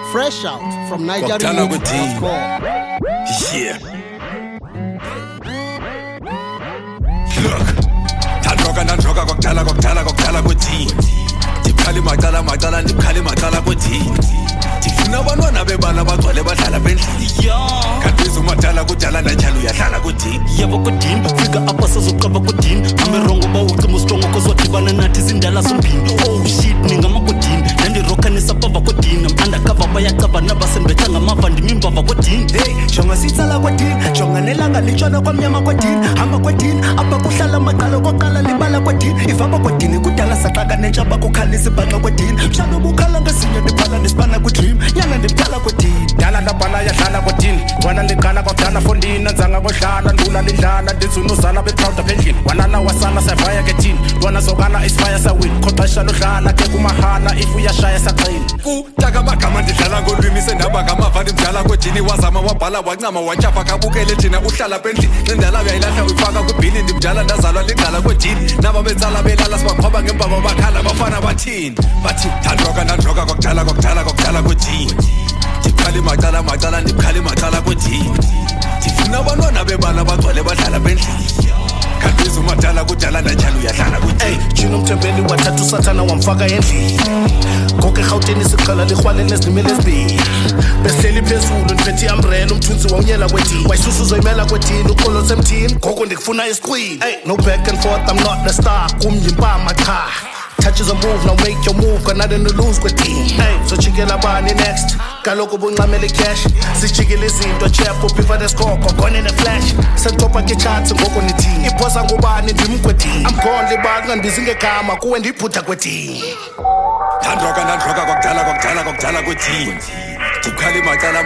Fresh out from NigerianMix.com. Yeah. Look, ndandroga kokudala kwethini. Ndikhali macala kwethini. Ndifuna abantwana bebala bagcwele badlala bendlini. Kanti umadala kudala nanjalo uyahlala kwethini. Yabo kodini, fika apha sazoqaba kodini. Amerongo bawucima ustrong kozwadibana nathi izindala zombini. Oh shit, ningamakodini. Nandirokhanisa bava kodini. I'm undercover bayacaba nabasembetha ngamava ndimimbava kodini. Hey, jonga sitsala kodini. Jonga nelanga litshona kwamnyama kodini. Hamba kodini, apha kuhlala amaqala koqala libala kodini. Ivaba kodini kudala saxaka nentsaba kukhalisa ibhaxa kodini. Mhlawumbe bukhala ngesinye ndibhala ndisibana kudream. Nyana ndibhala kodini. Dala ndabhala yadlala kodini. Wena liqala kwakudala fondini. Nzanga kodlala ndula lidlala ndizunuzala beproud aphendlini. Walala wasala savaya kethini. Wena zokala isifaya sawini. Khoxesha lodlala ke kumahana if uyashaya saqini. Kutaka amagama ndidlala ngolwimi sendaba ngamava ndimdala kwejini wazama wabhala wancama watyhafa kabukele thina uhlala pendlini nendala uyayilahla uyifaka kwibhini ndimdala ndazalwa ligqala kwejini naba betsala belala sibaqhoba ngempama bakhala bafana bathini bathi ndandroga kwakudala kwejini ndikhali macala kwejini ndifuna abantwana bebala bagcwele badlala pendlini kanti umadala kudala nanjalo uyahlala kwethini. Jino mthembeni wathatha usathana wamfaka endlini. Konke eGauteng siqala likhwale nezimele ezibini. Behleli phezulu ndiphethe iumbrella umthunzi wawunyela kwethini. Wayisusu uzoyimela kwethini uqolo semthini. Ngoko ndikufuna isiqwini. No back and forth, I'm not the star. Kumyimpama cha. Touch is a move, now make your move. Got nothing to lose with team. So chikela bani next. Kaloko bunqamele cash. Sichikela izinto chef upiva the score. Gone in the flash. Sentopa ke chance ngoko ni team. Iphosa ngubani ndimkwethini. I'm gone libanga ndizingegama kuwe ndiphutha kwethini. Ndandroga kwakudala kwethini. Ndikhali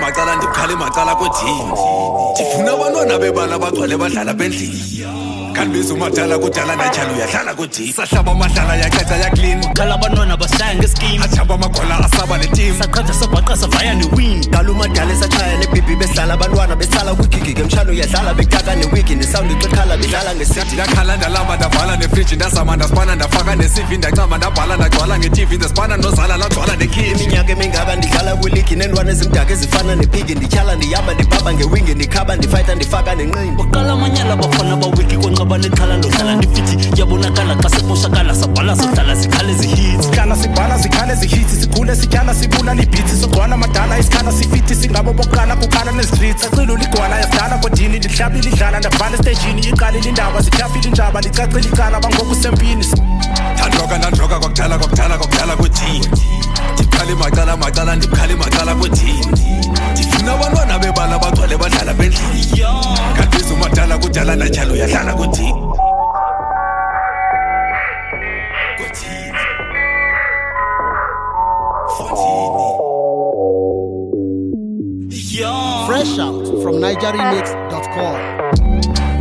macala kwethini. Ndifuna abantwana bebala bagcwele badlala bendlini. Kanti umadala kudala nanjalo uyahlala kwethini. Sahlaba amadlala yacaca yaklini. Qala abantwana bashaya ngescheme. Athaba amagwala asaba neteam. Saqhatha sabhaqa savaya newin. Qala umadala esachaya nebhibi behlala abantwana besala kwigigi ngemshalo uyadlala bekaka newiki nesound ixekhala bedlala ngesidi. Ndakhala ndalamba ndavala nefriji ndazama ndasipana ndafaka nesivi ndancama ndabhala ndagcwala ngetv ndasipana nozala lagcwala nekhini. Iminyaka emingaka ndidlala kwiligi neenlwane ezimdaka ezifana nepigi ndityhala ndihamba ndibhaba ngewingi ndikhaba ndifayitha ndifaka nenqini. Uqala amanyala bafana bawiki konqaba nexhala ndodlala ndifiti. Yabonakala xa semoshakala sabhala sodlala zikhale zihits. Sihlala sibhala zikhale zihits. Sikhule sityala sibula libhithi. Sogcwala amadala isikhala sifiti. Singabo bokuqala kukhala nezistreets. Acilo ligwala yasidala kodini. Lihlabile lidlala ndabhala estejini. Iqalile indaba zityhafile indaba licacile icala bangoku sempini. Ndandroga kwakudala kwethini. Ndikhali macala kwethini. Ndifuna abantwana bebala bagcwele badlala bendlini. Kanti umadala kudala nanjalo uyahlala kwethini. Fresh out from NigerianMix.com.